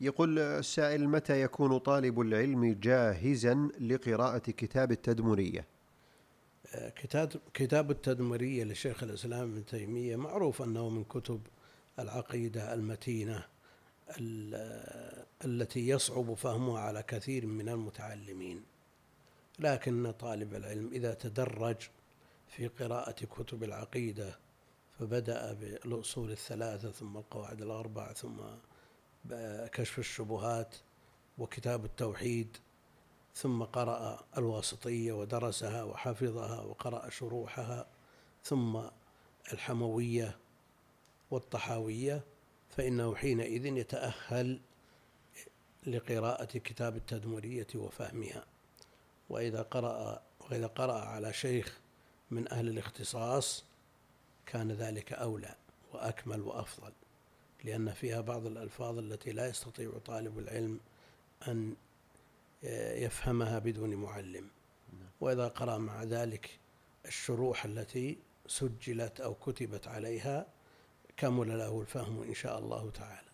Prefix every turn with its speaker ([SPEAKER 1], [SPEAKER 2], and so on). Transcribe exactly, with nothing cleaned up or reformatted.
[SPEAKER 1] يقول السائل: متى يكون طالب العلم جاهزا لقراءة كتاب التدمرية؟
[SPEAKER 2] كتاب كتاب التدمرية لشيخ الإسلام ابن تيمية معروف أنه من كتب العقيدة المتينة التي يصعب فهمها على كثير من المتعلمين، لكن طالب العلم إذا تدرج في قراءة كتب العقيدة فبدأ بالأصول الثلاثة ثم القواعد الأربع ثم كشف الشبهات وكتاب التوحيد، ثم قرأ الواسطية ودرسها وحفظها وقرأ شروحها، ثم الحموية والطحاوية، فإنه حينئذ يتأهل لقراءة كتاب التدمرية وفهمها. وإذا قرأ وإذا قرأ على شيخ من أهل الاختصاص كان ذلك أولى وأكمل وأفضل، لأن فيها بعض الألفاظ التي لا يستطيع طالب العلم أن يفهمها بدون معلم. وإذا قرأ مع ذلك الشروح التي سجلت أو كتبت عليها كمل له الفهم إن شاء الله تعالى.